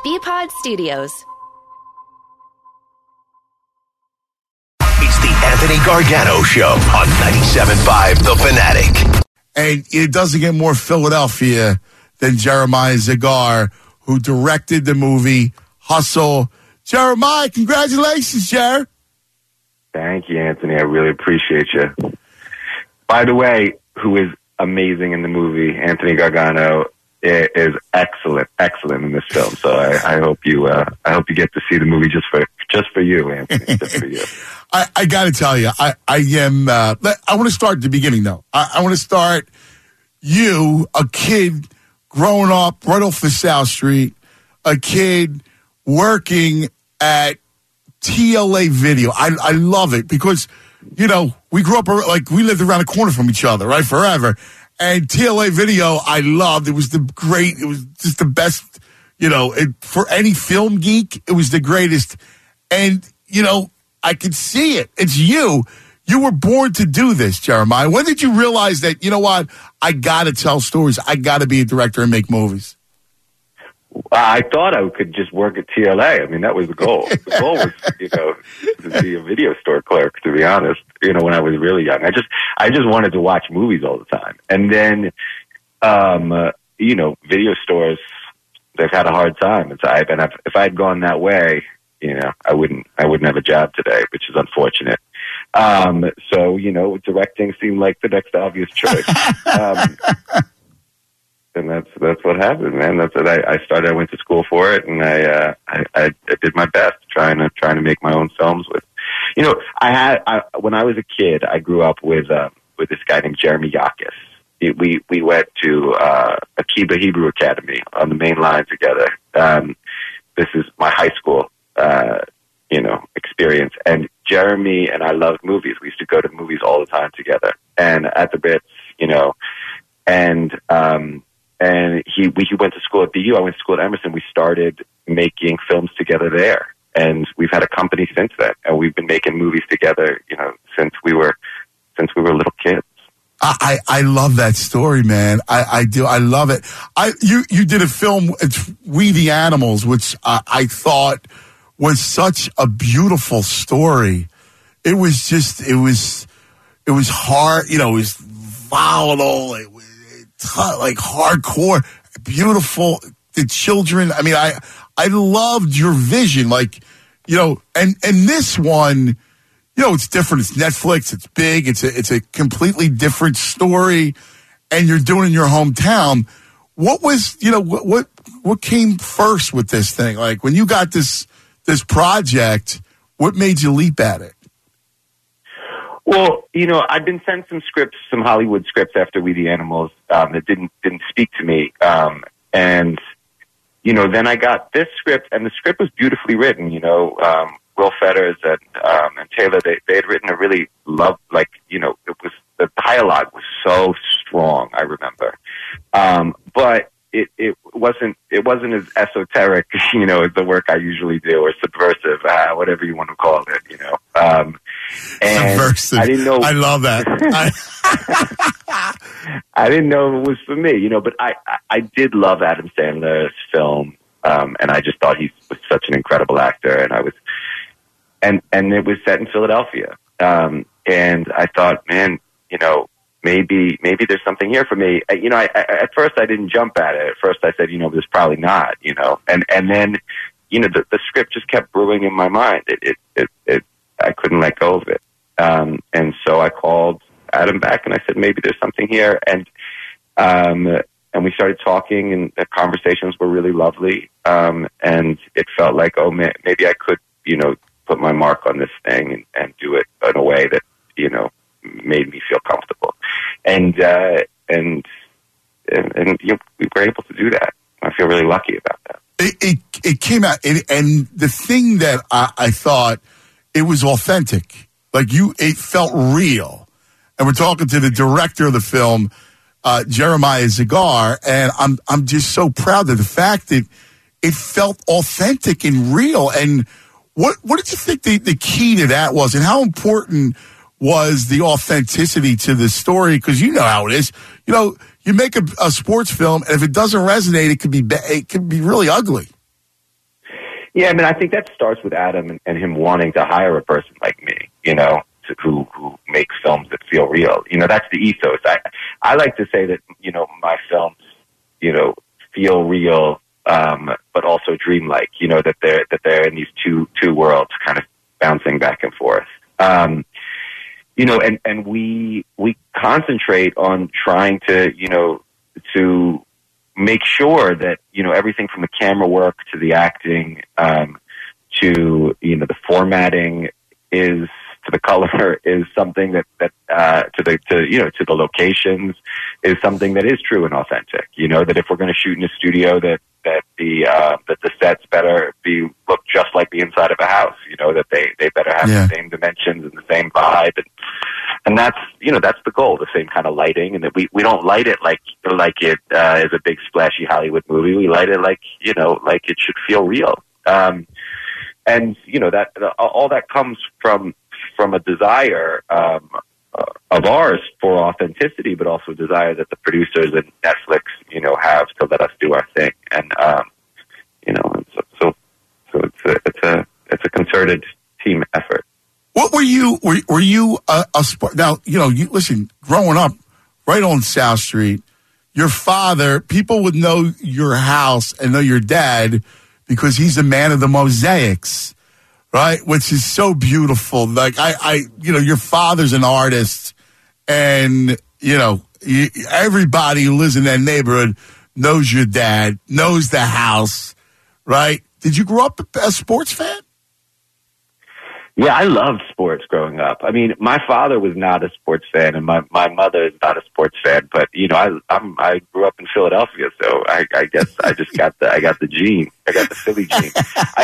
BPod Studios. It's the Anthony Gargano Show on 97.5 The Fanatic. And it doesn't get more Philadelphia than Jeremiah Zagar, who directed the movie Hustle. Jeremiah, congratulations, Jer. Thank you, Anthony. I really appreciate you. By the way, who is amazing in the movie, Anthony Gargano, is excellent in this film. So I hope you get to see the movie just for you, Anthony, just for you. I got to tell you, I want to start at the beginning, though. I want to start you, a kid growing up right off of South Street, a kid working at TLA Video. I love it because, you know, we grew up, like, we lived around the corner from each other, right, forever. And TLA Video, I loved. It was just the best, you know, for any film geek, it was the greatest. And, you know, I could see it. It's you. You were born to do this, Jeremiah. When did you realize that, you know what, I got to tell stories. I got to be a director and make movies? I thought I could just work at TLA. I mean, that was the goal. The goal was, you know, to be a video store clerk, to be honest, you know, when I was really young. I just wanted to watch movies all the time. And then, you know, video stores, they've had a hard time. If I had gone that way, you know, I wouldn't have a job today, which is unfortunate. So, you know, directing seemed like the next obvious choice. And that's what happened, man. That's what I started. I went to school for it, and I did my best trying to make my own films with. You know, when I was a kid, I grew up with this guy named Jeremy Yakis. We went to Akiba Hebrew Academy on the main line together. This is my high school, you know, experience. And Jeremy and I loved movies. We used to go to movies all the time together, and at the Ritz, you know, and he went to school at BU. I went to school at Emerson. We started making films together there, and we've had a company since then. And we've been making movies together, you know, since we were little kids. I love that story, man. I do. I love it. You did a film, it's We the Animals, which I thought was such a beautiful story. It was hard, you know, it was volatile. It was like hardcore, beautiful. The children, I mean, I loved your vision, like, you know, and this one, you know, it's different. It's Netflix. It's big. It's a completely different story, and you're doing it in your hometown. What was, you know, what came first with this thing? Like, when you got this project, what made you leap at it? Well, you know, I'd been sent some Hollywood scripts after We the Animals that didn't speak to me, and you know, then I got this script, and the script was beautifully written. You know, Will Fetters and Taylor, they had written a really like, you know, the dialogue was so strong. I remember, but it wasn't as esoteric, you know, as the work I usually do, or subversive, whatever you want to call it, you know. And subversive. I didn't know. I love that. I didn't know it was for me, you know, but I did love Adam Sandler's film, and I just thought he was such an incredible actor, and and it was set in Philadelphia, and I thought, man, you know, maybe there's something here for me. You know, at first I didn't jump at it. At first I said, you know, there's probably not, you know, and then, you know, the script just kept brewing in my mind. I couldn't let go of it. And so I called Adam back and I said, maybe there's something here. And we started talking, and the conversations were really lovely. And it felt like, oh man, maybe I could, you know, put my mark on this thing and do it in a way that, you know, made me feel comfortable. And you know, we were able to do that. I feel really lucky about that. It came out, and the thing that I thought, it was authentic. Like, it felt real. And we're talking to the director of the film, Jeremiah Zagar, and I'm just so proud of the fact that it felt authentic and real. And what did you think the key to that was, and how important was the authenticity to the story? Because you know how it is. You know, you make a sports film, and if it doesn't resonate, it could be really ugly. Yeah, I mean, I think that starts with Adam and him wanting to hire a person like me, you know, who makes films that feel real. You know, that's the ethos. I like to say that, you know, my films, you know, feel real, but also dreamlike. You know, that they're in these two worlds, kind of bouncing back and forth. You know, and we concentrate on trying to, you know, to make sure that, you know, everything from the camera work to the acting, to, you know, the formatting to the color is something that to the locations is something that is true and authentic. You know, that if we're going to shoot in a studio, that the sets better look just like the inside of a house. You know, that they better have the same dimensions and the same vibe, and that's, you know, that's the goal, the same kind of lighting, and that we don't light it like it is a big splashy Hollywood movie. We light it like, you know, like it should feel real. And you know, that all that comes from a desire of ours for authenticity, but also a desire that the producers and Netflix, you know, have to let us do our thing. And you know, so it's a concerted team effort. What were you? Were you a sport? Now, you know, you listen. Growing up, right on South Street, your father, people would know your house and know your dad because he's the man of the mosaics, right? Which is so beautiful. Like you know, your father's an artist, and you know, everybody who lives in that neighborhood knows your dad, knows the house, right? Did you grow up a sports fan? Yeah, I loved sports growing up. I mean, my father was not a sports fan, and my mother is not a sports fan. But you know, I grew up in Philadelphia, so I guess I just got the gene. I got the Philly gene.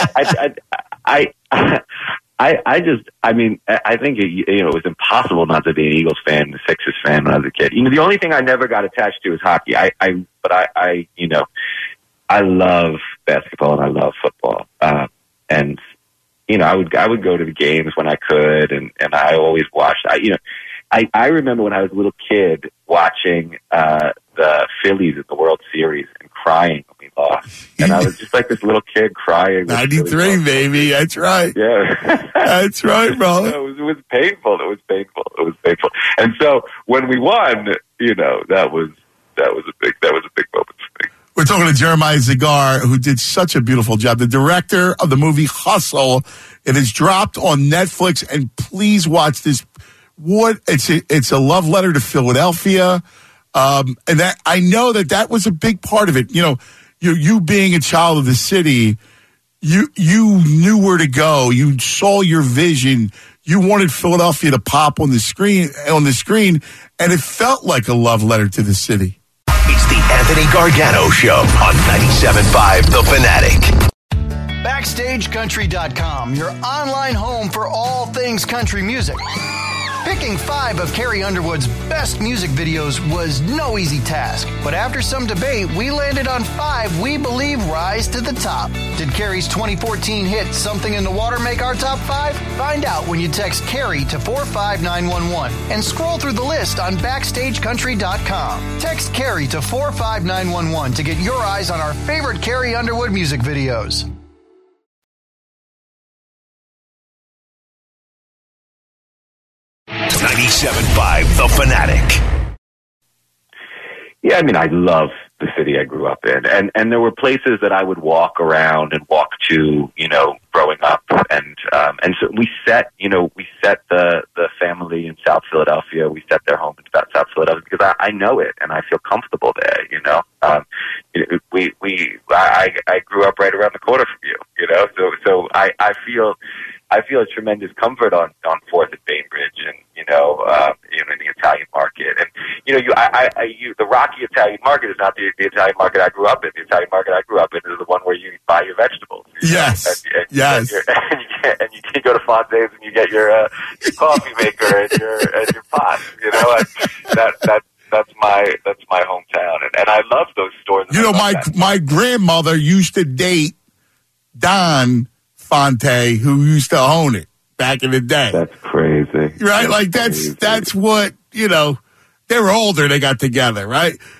I think it was impossible not to be an Eagles fan, a Sixers fan when I was a kid. You know, the only thing I never got attached to was hockey. You know, I love basketball and I love football, and you know, I would go to the games when I could, and I always watched. I remember when I was a little kid watching the Phillies in the World Series and crying when we lost, and I was just like this little kid crying. 93, baby, that's right. Yeah, that's right, bro. It was painful. It was painful. And so when we won, you know, that was a big moment for me. We're talking to Jeremiah Zagar, who did such a beautiful job. The director of the movie Hustle. It is dropped on Netflix, and please watch this. It's a love letter to Philadelphia, and that I know that was a big part of it. You know, you being a child of the city, you knew where to go. You saw your vision. You wanted Philadelphia to pop on the screen, and it felt like a love letter to the city. It's the Anthony Gargano Show on 97.5 The Fanatic. BackstageCountry.com, your online home for all things country music. Picking 5 of Carrie Underwood's best music videos was no easy task, but after some debate, we landed on 5 we believe rise to the top. Did Carrie's 2014 hit Something in the Water make our top 5? Find out when you text Carrie to 45911 and scroll through the list on BackstageCountry.com. Text Carrie to 45911 to get your eyes on our favorite Carrie Underwood music videos. .97.5 The Fanatic. Yeah, I mean, I love the city I grew up in, and there were places that I would walk around and walk to, you know, growing up, and so we set the family in South Philadelphia. We set their home in South Philadelphia because I know it and I feel comfortable there. You know, I grew up right around the corner from you. You know, so I feel a tremendous comfort on 4th and Bainbridge, and you know, in the Italian market, and you know, the Rocky Italian market is not the Italian market I grew up in. The Italian market I grew up in is the one where you buy your vegetables. Yes, yes. And you can go to Fonte's and you get your coffee maker and your pot. You know, and that's my hometown, and I love those stores. You know, my grandmother used to date Don Fonte, who used to own it back in the day. That's crazy. Right? That's what, you know, they were older, they got together, right?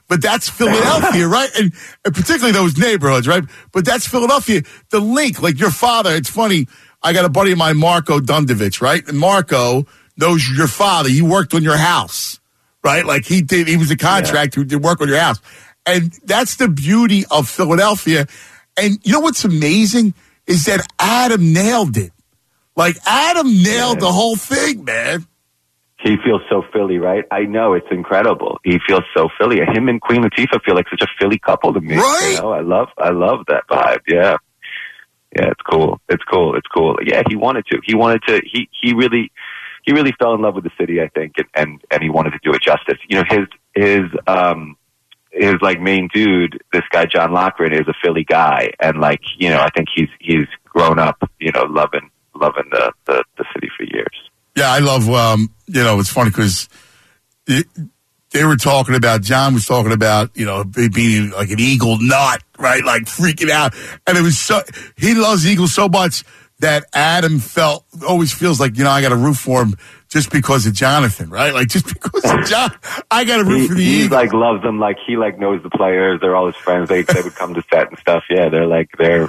but that's Philadelphia, right? And particularly those neighborhoods, right? But that's Philadelphia. The link, like your father, it's funny. I got a buddy of mine, Marco Dundovich, right? And Marco knows your father. He worked on your house, right? Like he was a contractor who did work on your house. And that's the beauty of Philadelphia. And you know what's amazing is that Adam nailed it. Like Adam nailed the whole thing, man. He feels so Philly, right? I know, it's incredible. He feels so Philly. Him and Queen Latifah feel like such a Philly couple to me. Right? You know, I love that vibe. Yeah. Yeah, it's cool. It's cool. Yeah, he wanted to. He really fell in love with the city, I think, and he wanted to do it justice. You know, his like main dude, this guy John Lochran, is a Philly guy, and like, you know, I think he's grown up, you know, loving the city for years. Yeah, I love, you know, it's funny because they were talking about, John was talking about, you know, being like an Eagle nut, right? Like freaking out. And it was so, he loves Eagles so much that Adam always feels like, you know, I got to root for him just because of Jonathan, right? Like just because of John, I got to root for the Eagles. He like loves them, like he like knows the players. They're all his friends. They would come to set and stuff. Yeah, they're like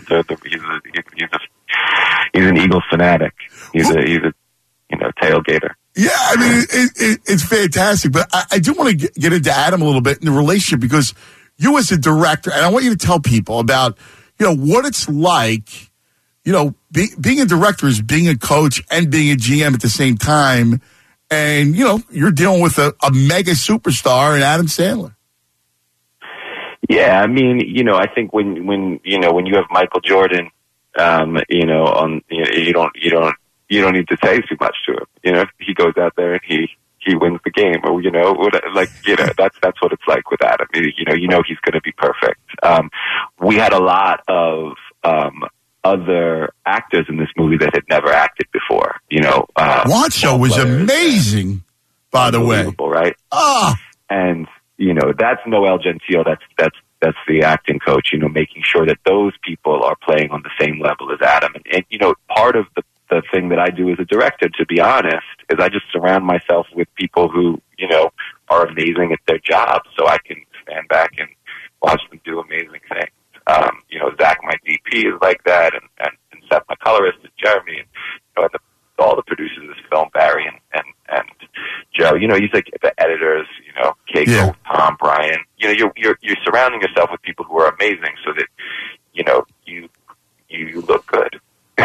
he's an Eagles fanatic. He's a you know, tailgater. Yeah, I mean, it's fantastic. But I do want to get into Adam a little bit in the relationship because you as a director, and I want you to tell people about, you know, what it's like, you know, being a director is being a coach and being a GM at the same time. And, you know, you're dealing with a mega superstar in Adam Sandler. Yeah, I mean, you know, I think when you have Michael Jordan, you know, you don't need to say too much to him. You know, he goes out there and he wins the game, or you know, like, you know, that's what it's like with Adam. You know he's going to be perfect. We had a lot of other actors in this movie that had never acted before. You know, Wancho was amazing, by the way, right? And you know, that's Noel Gentile. That's the acting coach. You know, making sure that those people are playing on the same level as Adam. And you know, part of the thing that I do as a director, to be honest, is I just surround myself with people who, you know, are amazing at their job, so I can stand back and watch them do amazing things. You know, Zach, my DP, is like that, and Seth, my colorist, is Jeremy, and you know, and all the producers of this film, Barry and Joe. You know, he's like the editors. You know, Keiko, Tom, Brian. You know, you're surrounding yourself with people who are amazing, so that you know you look good.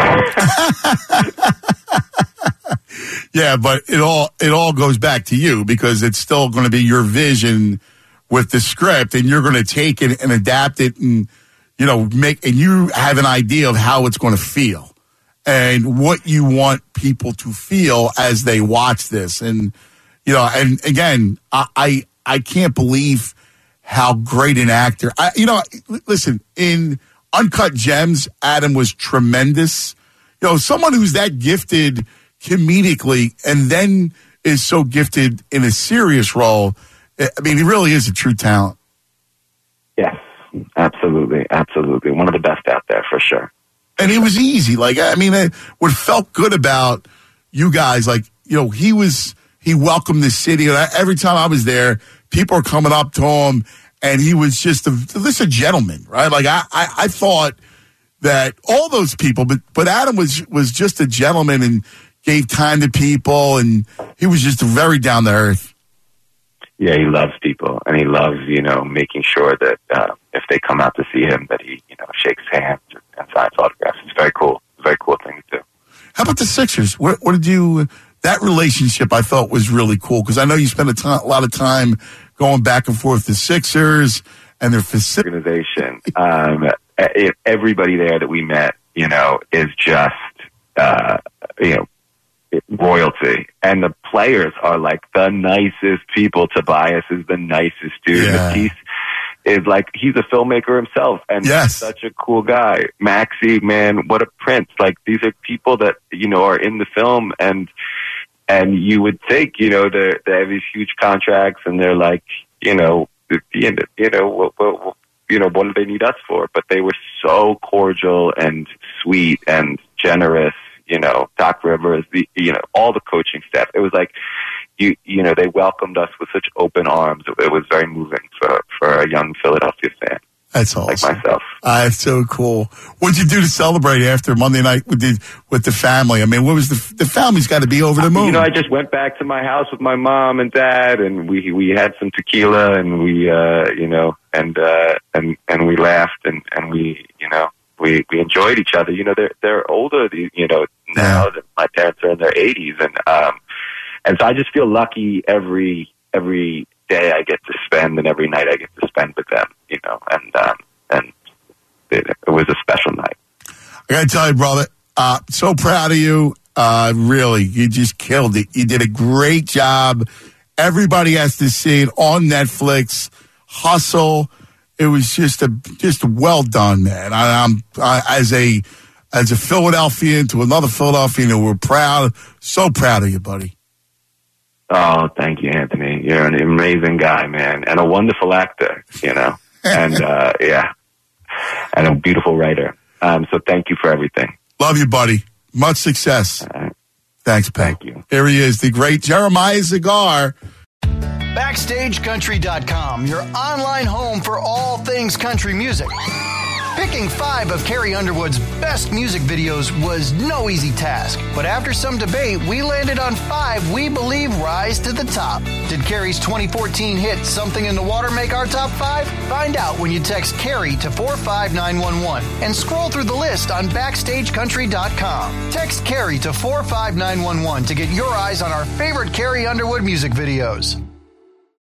Yeah, but it all goes back to you because it's still going to be your vision with the script, and you're going to take it and adapt it, and you know, and you have an idea of how it's going to feel and what you want people to feel as they watch this. And you know, and again, I can't believe how great an actor. Listen, in Uncut Gems, Adam was tremendous. You know, someone who's that gifted comedically and then is so gifted in a serious role. I mean, he really is a true talent. Yes, absolutely. Absolutely. One of the best out there for sure. And it was easy. Like, I mean, what felt good about you guys, like, you know, he welcomed the city. Every time I was there, people were coming up to him, and he was just a gentleman, right? Like, I thought that all those people, but Adam was just a gentleman and gave time to people, and he was just very down to earth. Yeah, he loves people, and he loves, you know, making sure that if they come out to see him, that he, you know, shakes hands and signs autographs. It's very cool. It's a very cool thing to do. How about the Sixers? What did you? That relationship I thought was really cool because I know you spent a lot of time going back and forth the Sixers and their organization. Everybody there that we met, you know, is just, you know, royalty. And the players are like the nicest people. Tobias is the nicest dude. Yeah. Matisse is like, he's a filmmaker himself and yes. Such a cool guy. Maxie, man, what a prince. Like, these are people that, you know, are in the film, and you would think, you know, they have these huge contracts and they're like, you know, what do they need us for? But they were so cordial and sweet and generous. You know, Doc Rivers, you know, all the coaching staff. It was like, they welcomed us with such open arms. It was very moving for a young Philadelphia fan. That's awesome. Like myself. That's so cool. What'd you do to celebrate after Monday night with the family? I mean, what was the family's got to be over the moon? I just went back to my house with my mom and dad, and we had some tequila, and we and we laughed, and we enjoyed each other. They're older, now than my parents are in their 80s, and so I just feel lucky every day I get to spend, and every night I get to spend with them, and it was a special night. I gotta tell you, brother, so proud of you. Really, you just killed it. You did a great job. Everybody has to see it on Netflix. Hustle. It was just well done, man. As a Philadelphian to another Philadelphian, we're proud, so proud of you, buddy. Oh, thank you, Anthony. You're an amazing guy, man, and a wonderful actor, and and a beautiful writer. So thank you for everything. Love you, buddy. Much success. Thanks, pal. Thank you. Here he is, the great Jeremiah Zagar. BackstageCountry.com, your online home for all things country music. Picking 5 of Carrie Underwood's best music videos was no easy task, but after some debate, we landed on 5 we believe rise to the top. Did Carrie's 2014 hit Something in the Water make our top 5? Find out when you text Carrie to 45911 and scroll through the list on BackstageCountry.com. Text Carrie to 45911 to get your eyes on our favorite Carrie Underwood music videos.